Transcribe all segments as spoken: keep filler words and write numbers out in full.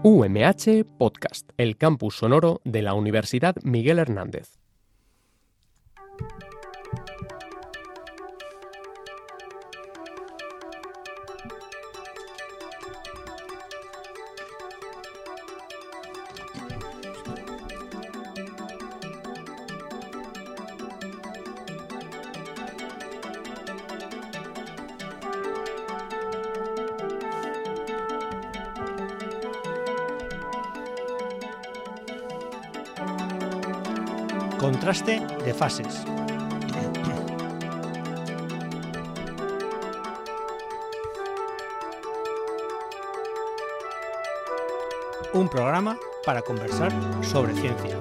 U M H Podcast, el campus sonoro de la Universidad Miguel Hernández. Contraste de fases. Un programa para conversar sobre ciencia.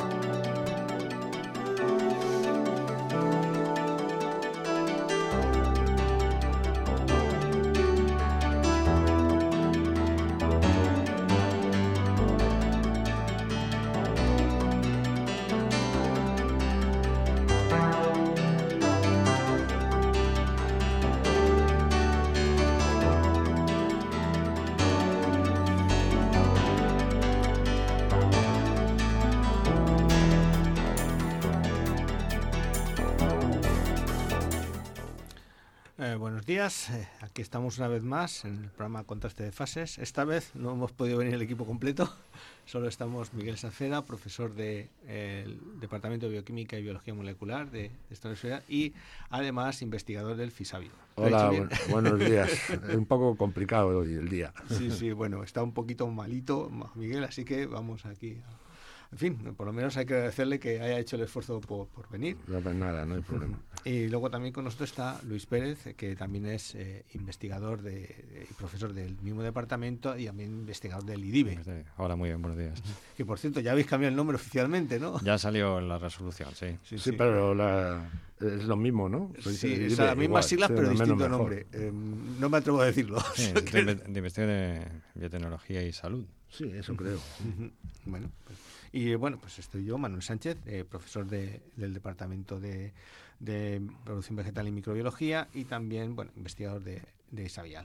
Buenos días, eh, aquí estamos una vez más en el programa Contraste de Fases. Esta vez no hemos podido venir el equipo completo, solo estamos Miguel Saceda, profesor del de, Departamento de Bioquímica y Biología Molecular de esta universidad y además investigador del FISABIO. Hola, bu buenos días. Es un poco complicado hoy el día. Sí, sí, bueno, está un poquito malito Miguel, así que vamos aquí a... En fin, por lo menos hay que agradecerle que haya hecho el esfuerzo por, por venir. No, pues nada, no hay problema. Y luego también con nosotros está Luis Pérez, que también es eh, investigador de, de, y profesor del mismo departamento y también investigador del I D I B E. Sí, hola, muy bien, buenos días. Que por cierto, ya habéis cambiado el nombre oficialmente, ¿no? Ya salió la resolución, sí. Sí, sí, sí. Pero la, es lo mismo, ¿no? Soy sí, es las mismas siglas, sí, pero distinto nombre. Eh, no me atrevo a decirlo. Sí, de, que... de investigación de biotecnología y salud. Sí, eso creo. Uh-huh. Bueno, pues... Y bueno, pues estoy yo, Manuel Sánchez, eh, profesor de, del Departamento de, de Producción Vegetal y Microbiología y también, bueno, investigador de, de Isabial.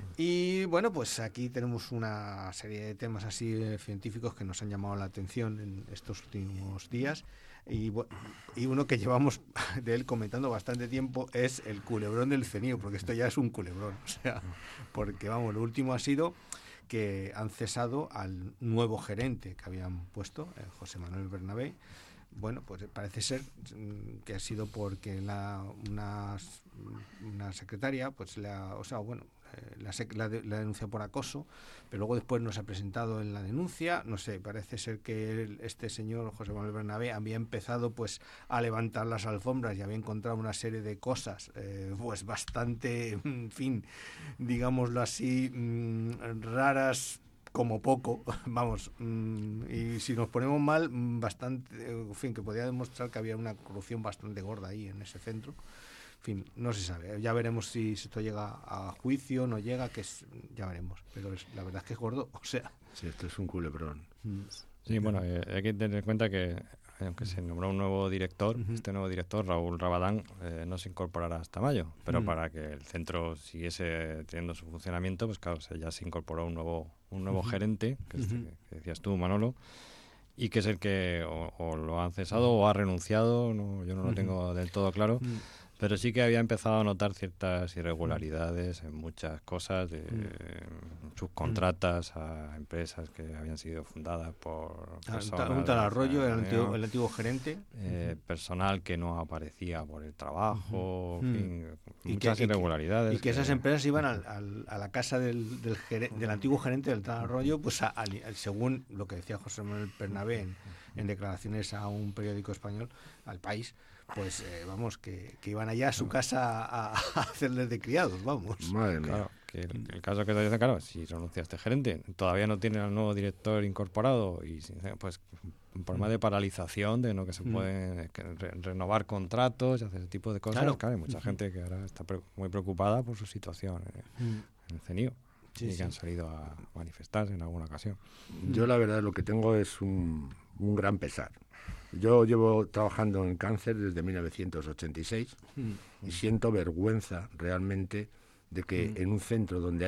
Y bueno, pues aquí tenemos una serie de temas así eh, científicos que nos han llamado la atención en estos últimos días. Y, bueno, y uno que llevamos de él comentando bastante tiempo es el culebrón del CENIO, porque esto ya es un culebrón. O sea, porque vamos, lo último ha sido que han cesado al nuevo gerente que habían puesto, eh, José Manuel Bernabé. Bueno, pues parece ser que ha sido porque la, una, una secretaria, pues la, o sea, bueno, eh, la, la, la denuncia por acoso, pero luego después no se ha presentado en la denuncia. No sé, parece ser que el, este señor José Manuel Bernabé había empezado pues a levantar las alfombras y había encontrado una serie de cosas, eh, pues bastante, en fin, digámoslo así, mmm, raras como poco, vamos, mmm, y si nos ponemos mal, bastante, en fin, que podía demostrar que había una corrupción bastante gorda ahí en ese centro. En fin, no se sabe, ya veremos si esto llega a juicio, no llega, que es, ya veremos, pero es, la verdad es que es gordo, o sea. Sí, esto es un culebrón. Sí, bueno, eh, hay que tener en cuenta que aunque se nombró un nuevo director, uh-huh. este nuevo director, Raúl Rabadán, eh, no se incorporará hasta mayo, pero uh-huh. para que el centro siguiese teniendo su funcionamiento, pues claro, se, ya se incorporó un nuevo un nuevo uh-huh. gerente, que, uh-huh. este, que decías tú, Manolo, y que es el que o, o lo han cesado o ha renunciado, no, yo no lo uh-huh. tengo del todo claro, uh-huh. pero sí que había empezado a notar ciertas irregularidades en muchas cosas, de mm. subcontratas a empresas que habían sido fundadas por personas. Un tal Arroyo, el antiguo, el antiguo gerente. Eh, uh-huh. Personal que no aparecía por el trabajo, uh-huh. en fin, y muchas que, irregularidades. Y que, que esas empresas iban al, al, a la casa del, del, gere, del antiguo gerente del tal Arroyo, pues a, a, según lo que decía José Manuel Bernabé en, en declaraciones a un periódico español, al País, pues eh, vamos, que, que iban allá a su casa a, a hacerles de criados, vamos. Madre mía. Claro, que el, el caso que te dice, claro, si renuncia este gerente, todavía no tiene al nuevo director incorporado y pues un problema de paralización, de no que se pueden que re, renovar contratos y hacer ese tipo de cosas. Claro, claro hay mucha uh-huh. gente que ahora está pre, muy preocupada por su situación eh, uh-huh. en el CENIO. Sí, y que sí. han salido a manifestarse en alguna ocasión. Yo la verdad lo que tengo es un, un gran pesar. Yo llevo trabajando en cáncer desde mil novecientos ochenta y seis mm. y siento vergüenza realmente de que mm. en un centro donde hay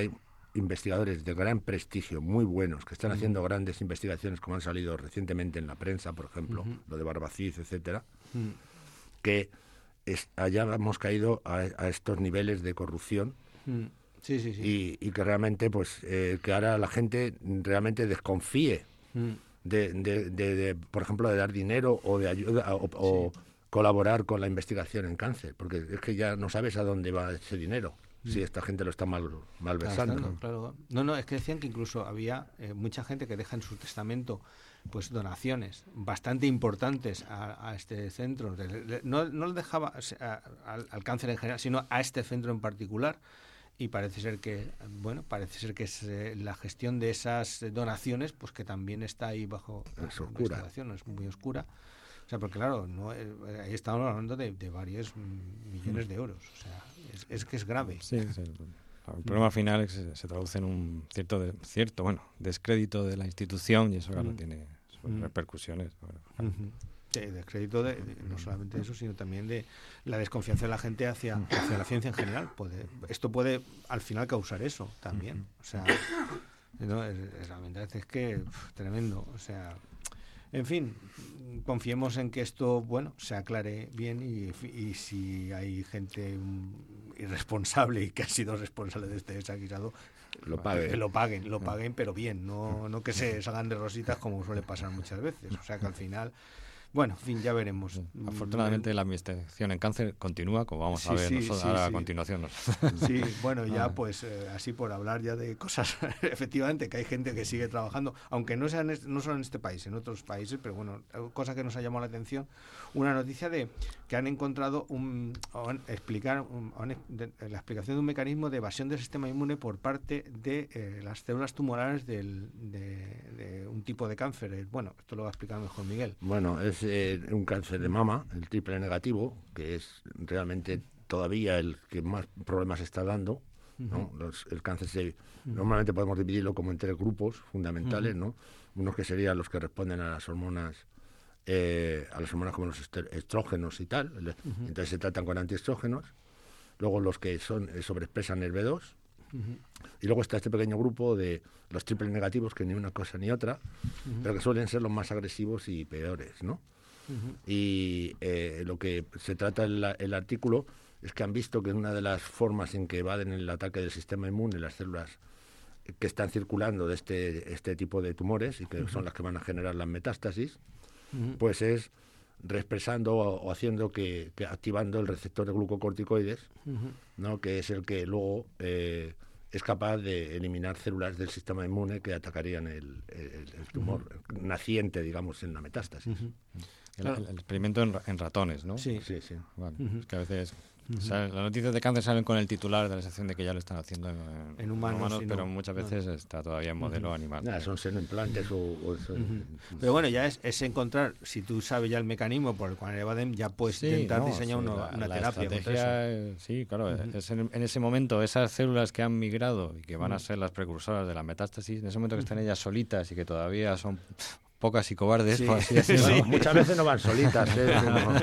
investigadores de gran prestigio, muy buenos, que están uh-huh. haciendo grandes investigaciones, como han salido recientemente en la prensa, por ejemplo, uh-huh. lo de Barbacid, etcétera, uh-huh. que es, hayamos caído a, a estos niveles de corrupción. Uh-huh. Sí, sí, sí. Y, y que realmente, pues, eh, que ahora la gente realmente desconfíe uh-huh. de, de, de, de, por ejemplo, de dar dinero o de ayuda o, sí. o colaborar con la investigación en cáncer, porque es que ya no sabes a dónde va ese dinero. Si esta gente lo está mal malversando. Claro, claro. No, no, es que decían que incluso había eh, mucha gente que deja en su testamento pues donaciones bastante importantes a, a este centro. No, no lo dejaba o sea, al, al cáncer en general, sino a este centro en particular. Y parece ser que, bueno, parece ser que es eh, la gestión de esas donaciones, pues que también está ahí bajo es oscura. Investigación, es muy oscura. O sea, porque claro, no, eh, ahí estamos hablando de, de varios millones de euros. O sea, es, es que es grave. Sí, sí. El problema final es que se, se traduce en un cierto, de, cierto, bueno, descrédito de la institución y eso claro mm. tiene sus mm. repercusiones. Bueno, claro. Mm-hmm. Sí, descrédito de, de, no solamente de eso, sino también de la desconfianza de la gente hacia, hacia la ciencia en general. Puede, esto puede al final causar eso también. O sea, no, es, es, la verdad es que pff, tremendo. O sea, en fin, confiemos en que esto, bueno, se aclare bien y, y si hay gente irresponsable y que ha sido responsable de este desaguisado, lo paguen. que lo paguen, lo paguen, pero bien, no, no que se salgan de rositas como suele pasar muchas veces. O sea que al final, bueno, en fin, ya veremos. Afortunadamente la investigación en cáncer continúa, como vamos sí, a ver sí, nosotros, sí, ahora sí. a continuación. Sí, bueno, ya pues eh, así por hablar ya de cosas, efectivamente, que hay gente que sigue trabajando, aunque no sean no solo en este país, en otros países, pero bueno, cosa que nos ha llamado la atención, una noticia de que han encontrado un, o han, explicar, un, han, de, la explicación de un mecanismo de evasión del sistema inmune por parte de eh, las células tumorales del, de, de un tipo de cáncer. Bueno, esto lo va a explicar mejor Miguel. Bueno, es eh, un cáncer de mama, el triple negativo, que es realmente todavía el que más problemas está dando, ¿no? Los, el cáncer se, uh-huh. normalmente podemos dividirlo como en tres grupos fundamentales, uh-huh. ¿no? Unos que serían los que responden a las hormonas, eh, a las hormonas como los estrógenos y tal, uh-huh. entonces se tratan con antiestrógenos. Luego los que son eh, sobreexpresan el B dos, uh-huh. y luego está este pequeño grupo de los triple negativos, que ni una cosa ni otra, uh-huh. pero que suelen ser los más agresivos y peores, ¿no? Uh-huh. Y eh, lo que se trata en la, el artículo es que han visto que una de las formas en que evaden el ataque del sistema inmune las células que están circulando de este, este tipo de tumores y que uh-huh. son las que van a generar las metástasis, uh-huh. pues es reexpresando o, o haciendo que, que activando el receptor de glucocorticoides, uh-huh. ¿no? Que es el que luego eh, es capaz de eliminar células del sistema inmune que atacarían el, el, el tumor uh-huh. naciente, digamos, en la metástasis. Uh-huh. El, el, el experimento en, en ratones, ¿no? Sí, sí, sí. Vale. Uh-huh. Es que a veces uh-huh. salen, las noticias de cáncer salen con el titular de la sección de que ya lo están haciendo en, en humanos, humanos sí, pero no, muchas veces no. está todavía en modelo uh-huh. animal. Nada, son senoimplantes o... o son, uh-huh. Pero bueno, ya es, es encontrar, si tú sabes ya el mecanismo por el cual evaden, ya puedes sí, intentar no, diseñar sí, una, la, una la terapia. Estrategia, eh, sí, claro, uh-huh. es en, en ese momento esas células que han migrado y que van uh-huh. a ser las precursoras de la metástasis, en ese momento que están ellas solitas y que todavía son... pocas y cobardes, sí. por así decirlo. Sí. Muchas veces no van solitas. ¿eh?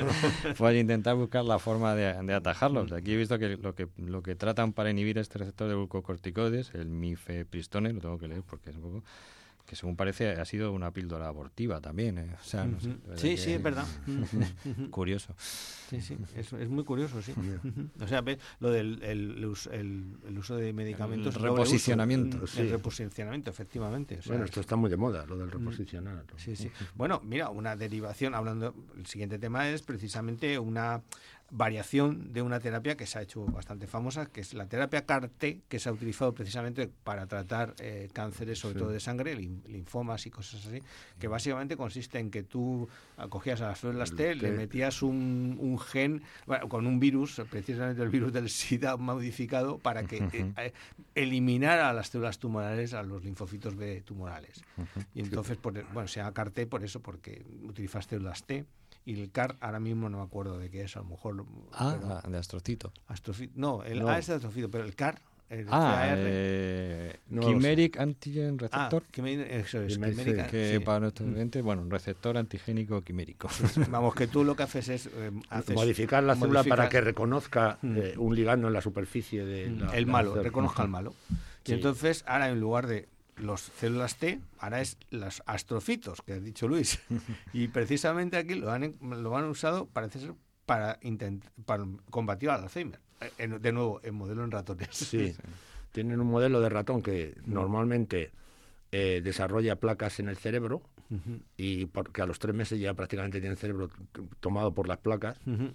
Pues intentar buscar la forma de, de atajarlos. Aquí he visto que lo que lo que tratan para inhibir este receptor de glucocorticoides, el mifepristone, lo tengo que leer porque es un poco... que según parece ha sido una píldora abortiva también, ¿eh? O sea, no sé, sí, sí, es verdad. Curioso. Sí, sí, es, es muy curioso, sí. O sea, ¿ves? Lo del el, el, el uso de medicamentos... El reposicionamiento. Uso, sí. El reposicionamiento, efectivamente. O sea, bueno, esto está muy de moda, lo del reposicionar. Sí, sí. Bueno, mira, una derivación, hablando... El siguiente tema es precisamente una... variación de una terapia que se ha hecho bastante famosa, que es la terapia C A R T, que se ha utilizado precisamente para tratar eh, cánceres, sobre sí. todo de sangre, linfomas y cosas así, que básicamente consiste en que tú cogías a las células T, le metías un, un gen, bueno, con un virus, precisamente el virus del SIDA modificado, para que uh-huh. eh, eliminara a las células tumorales, a los linfocitos B tumorales. Uh-huh. Y entonces, por, bueno, se llama C A R T por eso, porque utilizas células T. Y el C A R, ahora mismo no me acuerdo de qué es, a lo mejor... Ah, pero, de astrocito. astrocito. No, el no. A es de astrocito, pero el C A R... El ah, C A R, eh, no, Chimeric no Antigen Receptor. Ah, quimeric, eso es, Chimeric, quimeric, sí. Que sí. para nuestro cliente, bueno, un receptor antigénico quimérico. Vamos, que tú lo que haces es... Eh, haces modificar la célula modificar... para que reconozca eh, un ligando en la superficie de... Mm, la, el la malo, célula. reconozca el malo. Y entonces, ahora en lugar de los células T, ahora es los astrocitos, que ha dicho Luis. Y precisamente aquí lo han, lo han usado, parece ser, para, intent, para combatir al Alzheimer. En, de nuevo, en modelo en ratones. Sí, tienen un modelo de ratón que normalmente eh, desarrolla placas en el cerebro, uh-huh. y porque a los tres meses ya prácticamente tiene el cerebro tomado por las placas. Uh-huh.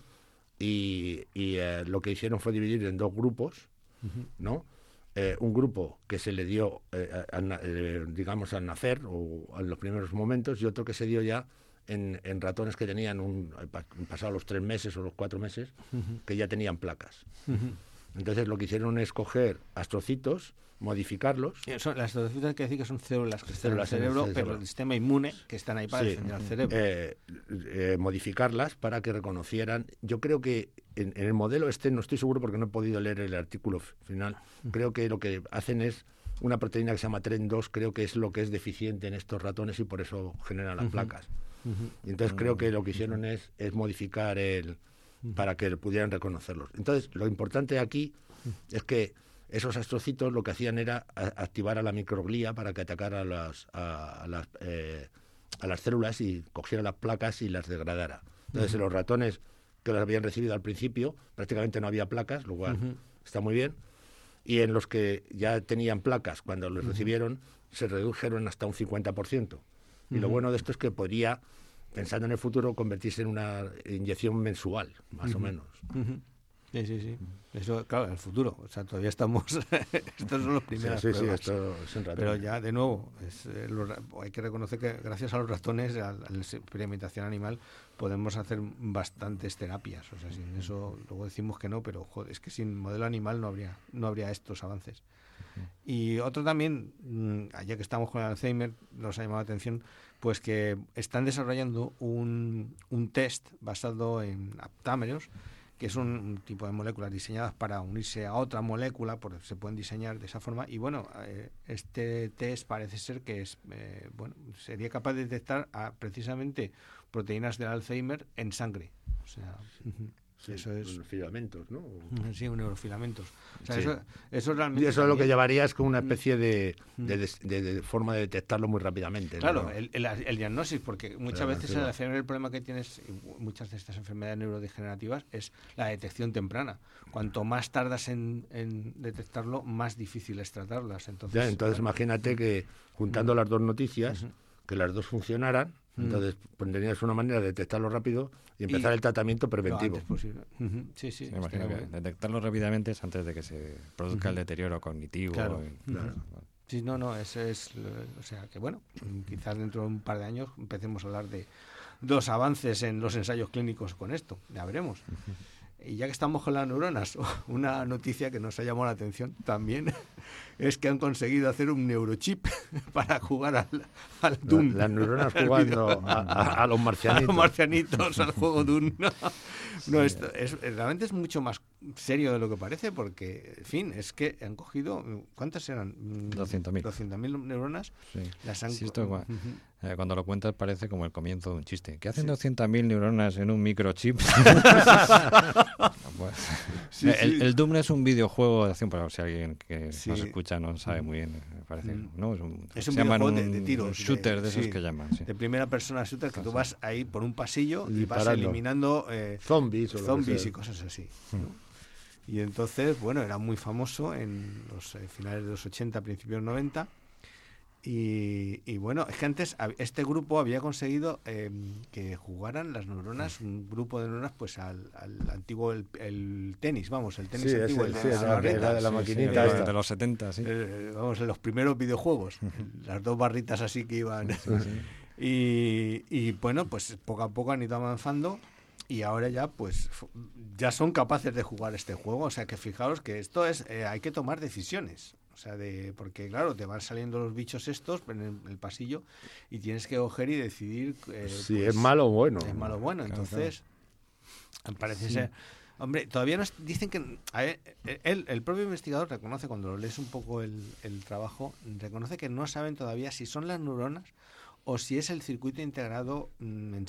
Y, y eh, lo que hicieron fue dividir en dos grupos, uh-huh. ¿no? Eh, un grupo que se le dio, eh, a, a, eh, digamos, al nacer o en los primeros momentos, y otro que se dio ya en, en ratones que tenían un, pasado los tres meses o los cuatro meses, uh-huh. que ya tenían placas. Uh-huh. Entonces lo que hicieron es coger astrocitos, modificarlos. Son, las astrocitos hay que decir que son células que están en el cerebro, el pero el sistema inmune que están ahí para sí. defender al cerebro. Eh, eh, modificarlas para que reconocieran. Yo creo que en, en el modelo este, no estoy seguro porque no he podido leer el artículo final, uh-huh. creo que lo que hacen es una proteína que se llama T R E N dos, creo que es lo que es deficiente en estos ratones y por eso generan las uh-huh. placas. Uh-huh. Y entonces uh-huh. creo que lo que hicieron es, es modificar el para que pudieran reconocerlos. Entonces, lo importante aquí es que esos astrocitos lo que hacían era activar a la microglía para que atacara a las, a, a las, eh, a las células y cogiera las placas y las degradara. Entonces, uh-huh. en los ratones que las habían recibido al principio, prácticamente no había placas, lo cual uh-huh. está muy bien. Y en los que ya tenían placas, cuando los uh-huh. recibieron, se redujeron hasta un cincuenta por ciento. Y uh-huh. lo bueno de esto es que podría, pensando en el futuro, convertirse en una inyección mensual, más uh-huh. o menos. Uh-huh. Sí, sí, sí. Eso, claro, en el futuro. O sea, todavía estamos... Estos son los primeros sí, sí, pruebas. Sí, esto es en ratón. Pero ya, de nuevo, es, eh, los, hay que reconocer que gracias a los ratones, a, a la experimentación animal, podemos hacer bastantes terapias. O sea, sin eso, luego decimos que no, pero joder, es que sin modelo animal no habría, no habría estos avances. Uh-huh. Y otro también, ya que estamos con el Alzheimer, nos ha llamado la atención, pues que están desarrollando un, un test basado en aptámeros, que es un, un tipo de moléculas diseñadas para unirse a otra molécula, porque se pueden diseñar de esa forma. Y bueno, eh, este test parece ser que es eh, bueno, sería capaz de detectar a, precisamente proteínas del Alzheimer en sangre. O sea, uh-huh. Sí, eso es filamentos, ¿no? Sí, neurofilamentos. O sea, sí. eso, eso realmente. Y eso es lo que llevaría es como una especie de, de, de, de, de forma de detectarlo muy rápidamente. Claro, ¿no? el, el, el diagnóstico, porque muchas Claro, veces el Alzheimer, el problema que tienes, muchas de estas enfermedades neurodegenerativas, es la detección temprana. Cuanto más tardas en, en detectarlo, más difícil es tratarlas. Entonces, ya, entonces claro. imagínate que juntando uh-huh. las dos noticias, uh-huh. que las dos funcionaran, uh-huh. entonces pues, tenías una manera de detectarlo rápido y empezar y el tratamiento preventivo. Lo antes posible. Uh-huh. Sí, sí. sí imagino que detectarlo rápidamente es antes de que se produzca uh-huh. el deterioro cognitivo. Claro. Y, Uh-huh. claro. Sí, no, no, eso es, o sea, que bueno, quizás dentro de un par de años empecemos a hablar de dos avances en los ensayos clínicos con esto, ya veremos. Uh-huh. Y ya que estamos con las neuronas, una noticia que nos ha llamado la atención también es que han conseguido hacer un neurochip para jugar al, al Doom. La, las neuronas jugando a, a, a los marcianitos. A los marcianitos, al juego Doom. No, no esto es, realmente es mucho más serio de lo que parece porque, en fin, es que han cogido, ¿cuántas eran? doscientos mil. doscientos mil neuronas. Sí. Las han sí, esto, uh-huh. eh, cuando lo cuentas parece como el comienzo de un chiste. ¿Qué hacen sí. doscientas mil neuronas en un microchip? Pues, sí, el, sí. el Doom es un videojuego de acción, para si alguien que sí. nos escucha no sabe muy bien, me parece, mm. ¿no? Es un, es un videojuego un, de, de tiros. Un shooter de, de esos sí, que llaman. Sí. De primera persona shooter, que tú vas ahí por un pasillo y, y vas parando. eliminando eh, zombies, o zombies y cosas así. Mm. ¿no? Y entonces, bueno, era muy famoso en los eh, finales de los ochenta, principios noventa. Y, y bueno, es que antes este grupo había conseguido eh, que jugaran las neuronas, un grupo de neuronas, pues al, al antiguo, el, el tenis, vamos, el tenis sí, antiguo, ese, el sí, de, la, de, la, de la sí, maquinita. Sí, de, de los setenta, sí. Eh, vamos, en los primeros videojuegos, las dos barritas así que iban. Sí, sí. Y, y bueno, pues poco a poco han ido avanzando. Y ahora ya, pues, ya son capaces de jugar este juego. O sea, que fijaos que esto es, eh, hay que tomar decisiones. O sea, de porque claro, te van saliendo los bichos estos en el, el pasillo y tienes que coger y decidir eh, si pues, es malo o bueno. Es malo o bueno. Claro, Entonces, claro. parece sí. ser... Hombre, todavía nos dicen que... A ver, él, el propio investigador reconoce, cuando lo lees un poco el, el trabajo, reconoce que no saben todavía si son las neuronas o si es el circuito integrado mm, en sí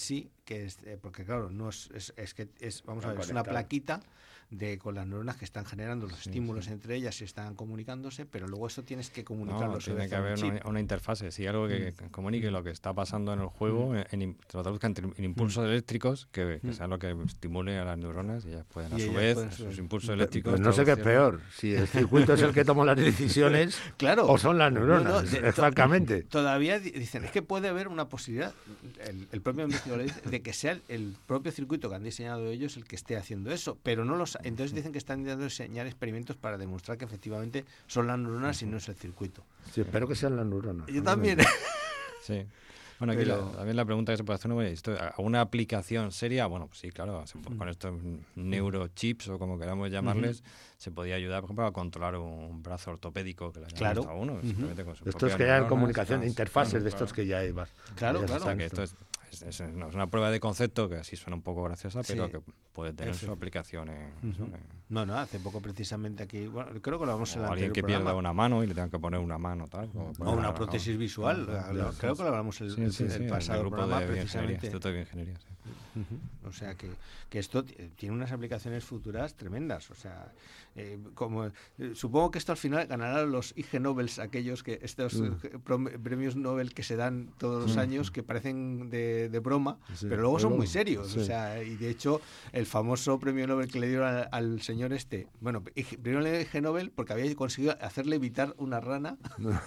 que es, eh, porque claro, no es, es, es que es, vamos a ver, es conectado. una plaquita de con las neuronas que están generando los Sí, estímulos sí. entre ellas y están comunicándose, pero luego eso tienes que comunicarlo No, sobre tiene que un haber chip. una, una interfase, sí, algo que, que comunique lo que está pasando en el juego, Mm. en, en, te lo traduzca en, en impulsos eléctricos que, que Mm. sea lo que estimule a las neuronas y ellas pueden a Y su ellas vez pueden esos ser- impulsos Pues eléctricos. no sé qué es traducirlos. peor, si el circuito es el que toma las decisiones Claro. o son las neuronas, No, no, de- eh, francamente. Todavía di- dicen, es que puede haber una posibilidad, el, el propio investigador dice, de que sea el, el propio circuito que han diseñado ellos el que esté haciendo eso, pero no los entonces dicen que están intentando diseñar experimentos para demostrar que efectivamente son las neuronas y no es el circuito. Sí, espero que sean las neuronas. Yo también. Sí. Bueno, aquí Pero- la- también la pregunta que se puede hacer, ¿no? Esto, ¿alguna aplicación seria? Bueno, pues sí, claro, se Mm. puede- con estos neurochips o como queramos llamarles, se podía ayudar, por ejemplo, a controlar un brazo ortopédico que le hayan Claro. puesto a uno, Ujú. simplemente con su Estos propia que hayan neuronas, comunicación, claro, interfaces claro, de estos claro. que ya hay más. Claro, ya se claro. O sea, están- que esto es, es- es- no es una prueba de concepto que así suena un poco graciosa, pero Sí. que puede tener su Efe- aplicación en, Ujú. en- No, no, hace poco precisamente aquí, bueno, creo que lo vamos en el o alguien anterior que programa. pierda una mano y le tengan que poner una mano, tal. O, O poner una la- prótesis visual, Ah, lo- sí, creo sí, que lo hablamos el, sí, el- sí, el sí, en pasado grupo programa de bioingeniería, precisamente. Instituto de Bioingeniería, sí. Ujú. O sea que, que esto t- tiene unas aplicaciones futuras tremendas. O sea, eh, como eh, supongo que esto al final ganará los Ig Nobels, aquellos que estos Mm. eh, prom- premios Nobel que se dan todos los Mm. años, que parecen de, de broma, Sí, pero luego son pero- muy serios. sí. O sea, y de hecho el famoso premio Nobel que le dieron al, al señor este, bueno, Ig- primero le dieron Ig Nobel porque había conseguido hacerle evitar una rana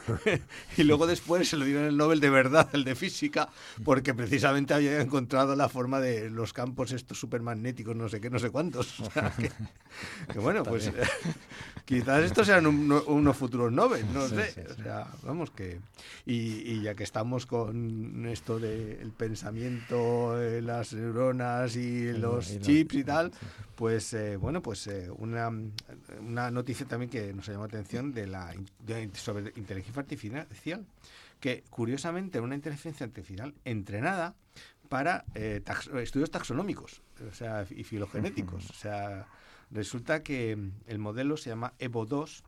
y luego después se lo dieron el Nobel de verdad, el de física, porque precisamente había encontrado la forma de los campos estos supermagnéticos, no sé qué, no sé cuántos. O sea, que, que bueno, pues quizás estos sean un- unos futuros Nobel, no Sí, sé. sí, O sí. sea, vamos que... Y, y ya que estamos con esto del pensamiento, eh, las neuronas y los y la- chips y tal, pues eh, bueno, pues eh, una, una noticia también que nos llamó la atención de la in- de- sobre inteligencia artificial, que curiosamente una inteligencia artificial entrenada para eh, tax- estudios taxonómicos, o sea, y filogenéticos. O sea, resulta que el modelo se llama Evo dos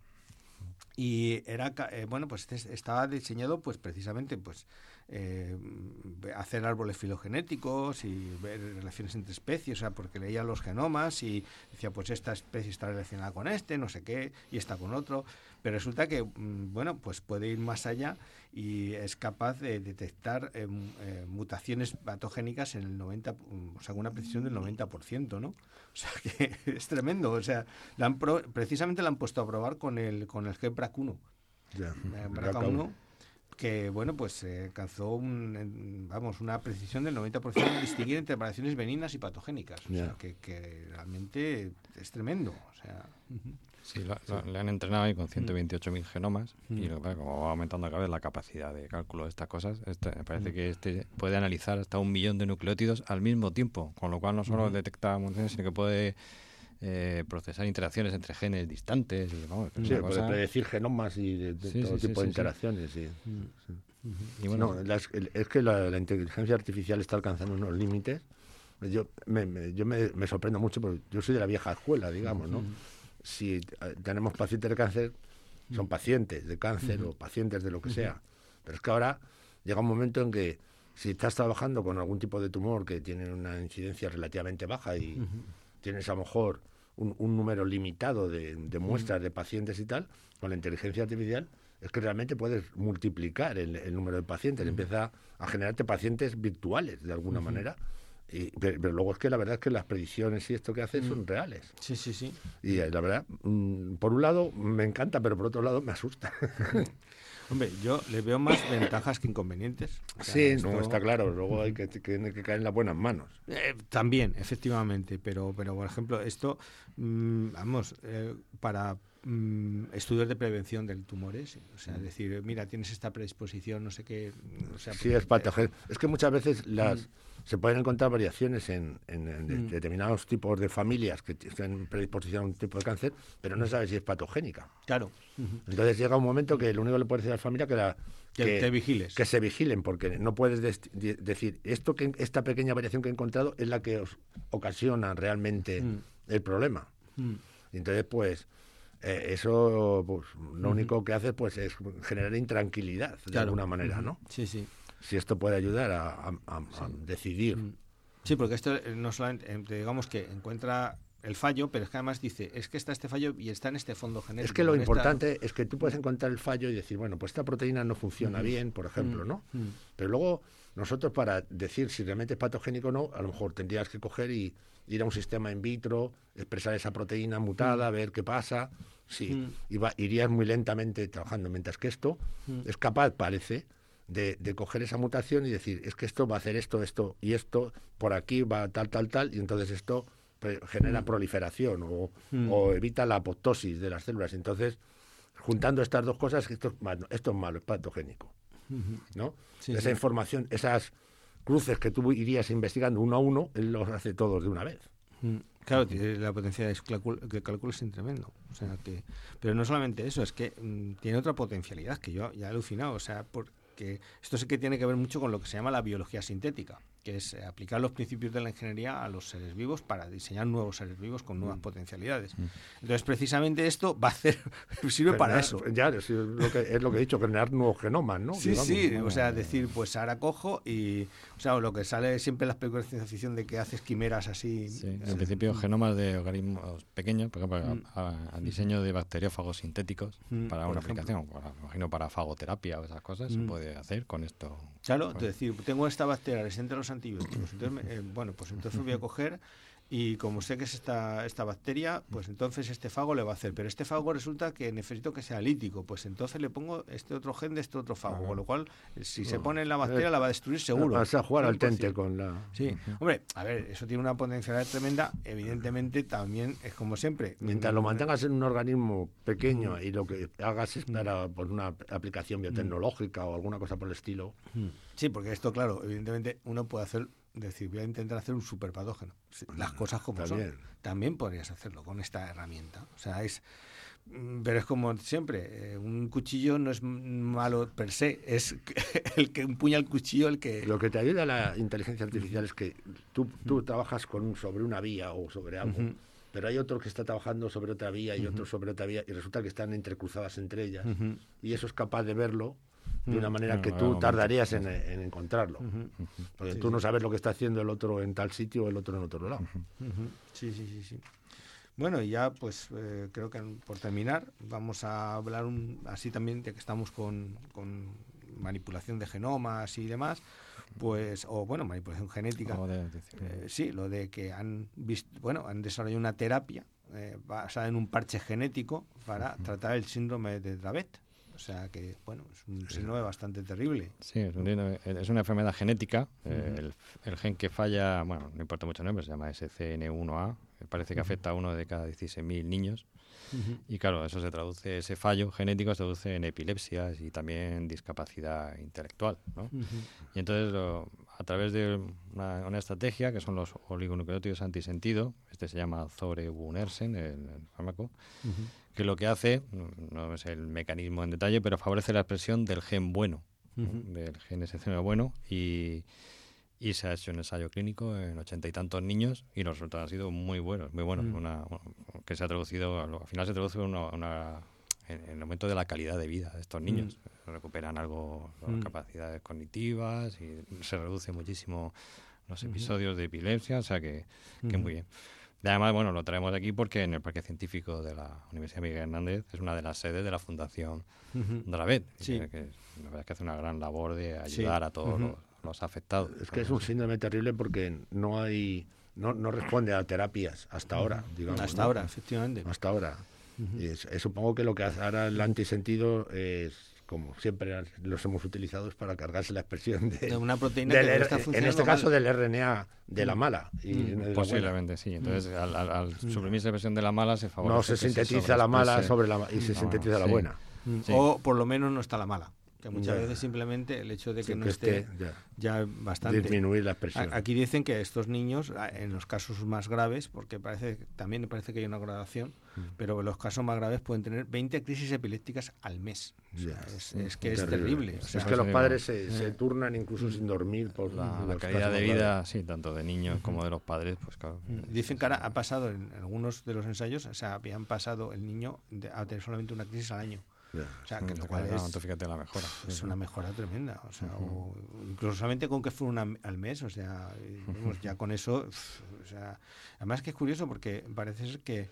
y era ca- eh, bueno, pues este estaba diseñado pues precisamente pues eh, hacer árboles filogenéticos y ver relaciones entre especies, o sea, porque leía los genomas y decía, pues esta especie está relacionada con este, no sé qué, y esta con otro, pero resulta que, mm, bueno, pues puede ir más allá y es capaz de detectar eh, m- eh, mutaciones patogénicas en el noventa, mm, o sea, con una precisión del noventa por ciento, ¿no? O sea, que es tremendo, o sea, la han pro- precisamente la han puesto a probar con el con el gen B R A C uno. Ya, Eh, B B R R C A A C uno, que bueno, pues eh, alcanzó un, en- vamos, una precisión del noventa por ciento de distinguir entre variaciones benignas y patogénicas. O sea, Ya. que, que realmente es tremendo. O sea, ujú. Sí, lo- lo- le han entrenado ahí con ciento veintiocho mil genomas Mm. y lo que pasa, como va aumentando cada vez la capacidad de cálculo de estas cosas, este, me parece Mm. que este puede analizar hasta un millón de nucleótidos al mismo tiempo, con lo cual no solo Ujú. detecta mutaciones, sino que puede eh, procesar interacciones entre genes distantes. Y, vamos, que es Sí, una puede cosa- predecir genomas y de, de Sí, todo sí, sí, tipo de sí, sí. interacciones. Sí. Mm. y bueno, No, las- el- es que la, la inteligencia artificial está alcanzando unos límites. Yo me, me- yo me, me sorprendo mucho porque yo soy de la vieja escuela, digamos, ¿no? Si eh, tenemos pacientes de cáncer, son pacientes de cáncer o pacientes de lo que sea. Pero es que ahora llega un momento en que si estás trabajando con algún tipo de tumor que tiene una incidencia relativamente baja y tienes a lo mejor un, un número limitado de, de muestras de pacientes y tal, con la inteligencia artificial es que realmente puedes multiplicar el, el número de pacientes, empieza a generarte pacientes virtuales de alguna manera. Y, pero, pero luego es que la verdad es que las predicciones y esto que hace son reales. Sí, sí, sí. Y eh, la verdad, mm, por un lado me encanta, pero por otro lado me asusta. Hombre, yo le veo más ventajas que inconvenientes. O sea, Sí, esto- no, está claro. Luego hay que, que, que caer en las buenas manos. Eh, también, efectivamente, pero, pero por ejemplo, esto, mm, vamos, eh, para mm, estudios de prevención de tumores, o sea, decir, mira, tienes esta predisposición, no sé qué, o sea, Sí, es patógeno. Es que muchas veces las Mm. se pueden encontrar variaciones en, en- en de- Mm. determinados tipos de familias que tienen predisposición a un tipo de cáncer, pero no sabes si es patogénica. claro, Entonces llega un momento que lo único que le puedes decir a la familia que la que te vigiles. que se vigilen, porque no puedes des- de- decir esto que esta pequeña variación que he encontrado es la que os ocasiona realmente Mm. el problema. Mm. Entonces, pues eh, eso pues, lo único que hace pues es generar intranquilidad de Claro. alguna manera, Ujú. ¿no? Sí, sí. Si esto puede ayudar a, a- a- a decidir. Mm. Sí, porque esto no solamente, digamos que encuentra el fallo, pero es que además dice, es que está este fallo y está en este fondo genético. Es que lo importante esta... es que tú puedes encontrar el fallo y decir, bueno, pues esta proteína no funciona uh-huh. bien, por ejemplo, ¿no? Uh-huh. Pero luego nosotros para decir si realmente es patogénico o no, a lo mejor tendrías que coger y ir a un sistema in vitro, expresar esa proteína mutada, uh-huh. ver qué pasa. Sí, uh-huh. y va, irías muy lentamente trabajando, mientras que esto uh-huh. es capaz, parece, de, de coger esa mutación y decir, es que esto va a hacer esto, esto y esto, por aquí va tal, tal, tal, y entonces esto genera mm. proliferación o, mm. o evita la apoptosis de las células. Entonces, juntando estas dos cosas, esto es malo, esto es, malo, es patogénico. ¿No? Sí, Esa sí. información, esas cruces que tú irías investigando uno a uno, él los hace todos de una vez. Mm. Claro, la potencia de cálculo es tremendo. O sea que, pero no solamente eso, es que mm, tiene otra potencialidad que yo ya he alucinado. O sea, porque esto sí que tiene que ver mucho con lo que se llama la biología sintética, que es aplicar los principios de la ingeniería a los seres vivos para diseñar nuevos seres vivos con nuevas mm. potencialidades. Mm. Entonces, precisamente esto va a hacer, sirve para ya, eso. Ya, es lo, que, es lo que he dicho, generar nuevos genomas, ¿no? Sí, Digamos, sí, ¿no? O sea, decir, pues ahora cojo y, o sea, lo que sale siempre en las películas de ciencia ficción de que haces quimeras así. Sí, en principio, genomas de organismos pequeños, por ejemplo, mm. a, a diseño de bacteriófagos sintéticos mm. para una ejemplo. aplicación, para, imagino para fagoterapia o esas cosas, mm. se puede hacer con esto. Claro, es decir, tengo esta bacteria resistente a los antibióticos, entonces, me, eh, bueno, pues entonces voy a coger y como sé que es esta, esta bacteria, pues entonces este fago le va a hacer, pero este fago resulta que necesito que sea lítico, pues entonces le pongo este otro gen de este otro fago, con lo cual, si se pone en la bacteria la va a destruir seguro. Vas a jugar al tente con la... Sí, hombre, a ver, eso tiene una potencialidad tremenda, evidentemente también es como siempre. Mientras lo mantengas en un organismo pequeño mm. y lo que hagas es para por una aplicación biotecnológica mm. o alguna cosa por el estilo. Mm. Sí, porque esto, claro, evidentemente uno puede hacer... decir, voy a intentar hacer un superpatógeno. Las cosas como son. Bien. También podrías hacerlo con esta herramienta. O sea, es... Pero es como siempre, eh, un cuchillo no es malo per se, es el que empuña el cuchillo el que... Lo que te ayuda a la inteligencia artificial es que tú, tú trabajas con, sobre una vía o sobre algo, uh-huh. pero hay otro que está trabajando sobre otra vía y uh-huh. otro sobre otra vía y resulta que están entrecruzadas entre ellas uh-huh. y eso es capaz de verlo de una manera no, que tú no, tardarías en, en encontrarlo. Uh-huh. Porque sí, tú no sabes lo que está haciendo el otro en tal sitio o el otro en otro lado. Uh-huh. Sí, sí, sí, sí. Bueno, y ya pues eh, creo que por terminar vamos a hablar un, así también de que estamos con, con manipulación de genomas y demás, pues, o bueno, manipulación genética. De, eh, sí, lo de que han visto, bueno, han desarrollado una terapia eh, basada en un parche genético para uh-huh. tratar el síndrome de Dravet. O sea que, bueno, es un síndrome bastante terrible. Sí, es, un, es una enfermedad genética. Uh-huh. eh, el, el gen que falla, bueno, no importa mucho el nombre, se llama S C N uno A. Parece que uh-huh. afecta a uno de cada dieciséis mil niños. Uh-huh. Y claro, eso se traduce, ese fallo genético se traduce en epilepsias y también discapacidad intelectual, ¿no? Uh-huh. Y entonces, lo, a través de una, una estrategia, que son los oligonucleótidos antisentido, este se llama Zorevunersen, el, el fármaco, uh-huh. que lo que hace, no es el mecanismo en detalle, pero favorece la expresión del gen bueno, uh-huh. ¿no? Del gen S C N bueno, y, y se ha hecho un ensayo clínico en ochenta y tantos niños, y los resultados han sido muy buenos, muy buenos, uh-huh. una, que se ha traducido, al final se traduce una, una, en el aumento de la calidad de vida de estos niños. Uh-huh. Recuperan algo, las uh-huh. capacidades cognitivas, y se reduce muchísimo los episodios uh-huh. de epilepsia, o sea que, que uh-huh. muy bien. Y además, bueno, lo traemos aquí porque en el Parque Científico de la Universidad Miguel Hernández es una de las sedes de la Fundación uh-huh. Dravet, sí. que, que la verdad es que hace una gran labor de ayudar sí. a todos uh-huh. los, los afectados. Es que es un síndrome terrible porque no hay, no, no responde a terapias hasta uh-huh. ahora, digamos. Hasta ¿no? ahora, efectivamente. Hasta ahora. Uh-huh. Y es, es, supongo que lo que hará el antisentido es, como siempre los hemos utilizado, es para cargarse la expresión de, de una proteína del, que no está funcionando en este mal. caso del R N A de la mala. Y mm, de posiblemente, la sí. Entonces, mm. al, al, al suprimirse la expresión de la mala, se favorece. No, se sintetiza la mala sobre la y se no, sintetiza sí. la buena. Mm. Sí. O por lo menos no está la mala. Que muchas ya. veces simplemente el hecho de que sí, no que esté, esté ya. ya bastante... Disminuir la expresión. Aquí dicen que estos niños, en los casos más graves, porque parece también parece que hay una gradación, mm. pero en los casos más graves pueden tener veinte crisis epilépticas al mes. O sea, es, es que es terrible. O sea, es que los padres se, se turnan incluso mm. sin dormir por la, la calidad de vida, sí, tanto de niños mm. como de los padres. Pues claro. Mm. Dicen que ahora ha pasado en algunos de los ensayos, o sea, habían pasado el niño de, a tener solamente una crisis al año. Yeah. O sea, que Mm, lo cual claro, es, tú fíjate la mejora. es Sí, una sí. mejora tremenda. O sea, o incluso solamente con que fuera una al mes, o sea, y, vamos, ya con eso, uf, o sea, además que es curioso porque parece ser que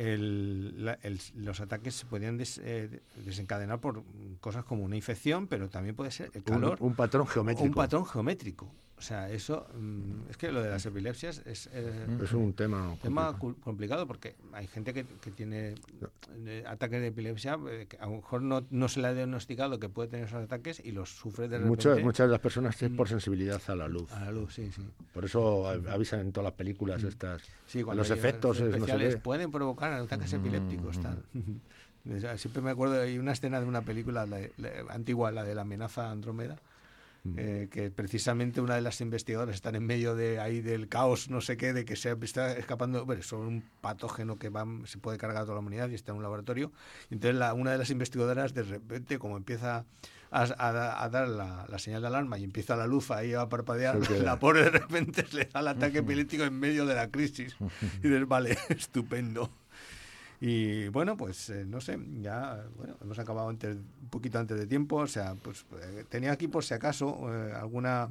el, la, el, los ataques se podían des, eh, desencadenar por cosas como una infección, pero también puede ser el calor. Un, un patrón o geométrico. un patrón geométrico. O sea, eso, mm, es que lo de las epilepsias es, eh, Es un tema, tema complicado. cu- complicado porque hay gente que, que tiene eh, ataques de epilepsia eh, que a lo mejor no, no se le ha diagnosticado que puede tener esos ataques y los sufre de repente. Muchas, muchas de las personas es por sensibilidad a la luz. A la luz, sí, sí. Por eso a- avisan en todas las películas estas. Sí, cuando los hay efectos es no sé especiales qué. pueden provocar ataques epilépticos. Tal. O sea, siempre me acuerdo, hay una escena de una película la, la, antigua, la de la amenaza Andrómeda, eh, que precisamente una de las investigadoras están en medio de ahí del caos, no sé qué, de que se está escapando bueno, sobre un patógeno que va, se puede cargar a toda la humanidad y está en un laboratorio. Y entonces la, una de las investigadoras de repente, como empieza a, a, a dar la, la señal de alarma y empieza la luz ahí a parpadear, la pobre de repente le da el ataque epiléptico en medio de la crisis. Y dices, vale, estupendo. Y bueno, pues eh, no sé, ya bueno, hemos acabado antes, un poquito antes de tiempo, o sea, pues eh, tenía aquí por si acaso eh, alguna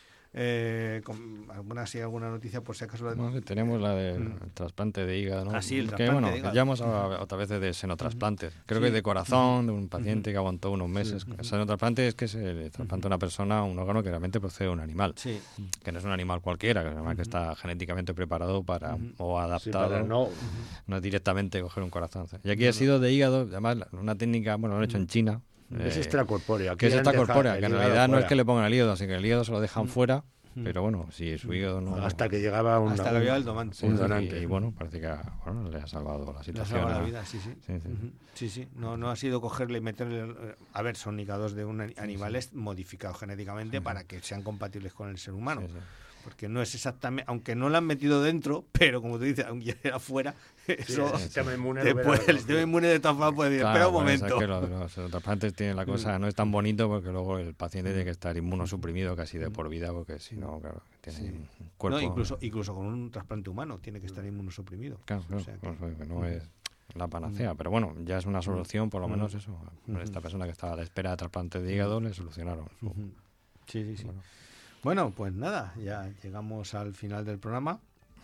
eh, con, alguna sí, alguna noticia por si acaso. Bueno, sí, tenemos la del Mm. trasplante de hígado, ¿no? Ah, sí, el que, trasplante bueno, de hígado. ya hemos hablado otra vez de senotrasplantes. Creo Sí. que de corazón, de un paciente que aguantó unos meses. Ujú. El senotrasplante es que se le trasplanta a una persona un órgano que realmente procede de un animal. Sí. Que no es un animal cualquiera, que es un animal que está genéticamente preparado para Ujú. o Sí, adaptado. para no, No es directamente coger un corazón. Y aquí ha sido de hígado, además una técnica, bueno, lo han hecho en China. es eh, extracorpórea. que es Quieren dejar extracorpórea, el que en hígado realidad no es fuera. que le pongan el hígado, así que el hígado se lo dejan fuera, Mm. pero bueno, si su hígado no... Hasta que llegaba un, Hasta que había el donante. Sí, un sí, donante. y, y bueno, parece que ha- bueno, le ha salvado la Le ha situación. salvado la a- vida, sí, sí. Sí, sí. Ujú. Sí, sí. No, no ha sido cogerle y meterle. eh, A ver, son hígados de un ani- animales modificados genéticamente para que sean compatibles con el ser humano. Sí, sí. Porque no es exactamente. Aunque no lo han metido dentro, pero como tú dices, aunque era afuera, Sí, eso. el sistema inmune te lo puede- hubiera el sistema inmune de todas formas puede decir: Claro, espera un por eso momento. es que lo de los trasplantes tiene la cosa, no es tan bonito porque luego el paciente tiene que estar inmunosuprimido casi de por vida, porque si no, claro, tiene Sí. un cuerpo... No, incluso, incluso con un trasplante humano tiene que estar inmunosuprimido. Claro, claro, O sea que- por eso que no es la panacea, pero bueno, ya es una solución, por lo menos eso. Ujú. Esta persona que estaba a la espera de trasplante de hígado le solucionaron. su- Ujú. Sí, sí, sí. Bueno. Bueno, pues nada, ya llegamos al final del programa.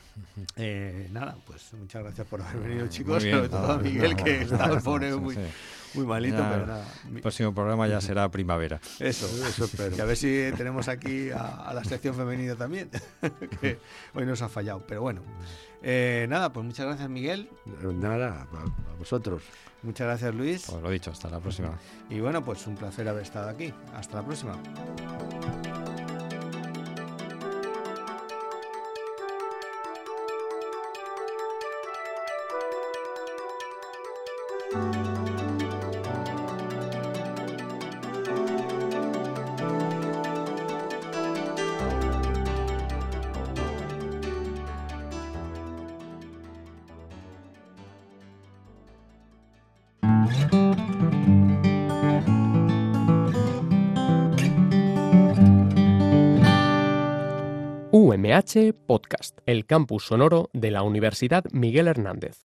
Eh, nada, pues muchas gracias por haber venido, chicos. Muy bien, Sobre todo a nada, Miguel, no, que no, está no, el pobre sí, muy, sí. muy malito, Ya, pero nada. Mi- El próximo programa ya será primavera. Eso, Eso espero. y a ver si tenemos aquí a, a la sección femenina también, que hoy nos ha fallado. Pero bueno, eh, nada, pues muchas gracias, Miguel. Nada, a, a vosotros. Muchas gracias, Luis. Pues lo dicho, hasta la próxima. Y bueno, pues un placer haber estado aquí. Hasta la próxima. U M H Podcast, el campus sonoro de la Universidad Miguel Hernández.